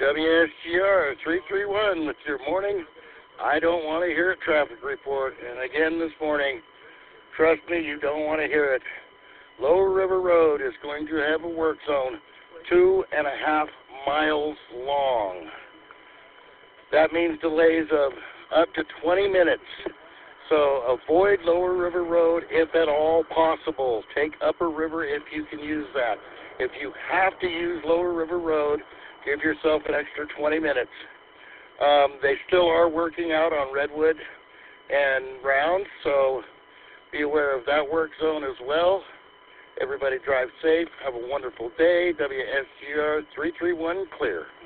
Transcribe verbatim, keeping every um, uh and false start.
W S G R three three one with your morning I don't want to hear it traffic report. And again this morning, trust me, you don't want to hear it. Lower River Road is going to have a work zone two and a half miles long. That means delays of up to twenty minutes. So avoid Lower River Road if at all possible. Take Upper River if you can use that. If you have to use Lower River Road, give yourself an extra twenty minutes. Um, they still are working out on Redwood and Round, so be aware of that work zone as well. Everybody drive safe. Have a wonderful day. W S G R three three one clear.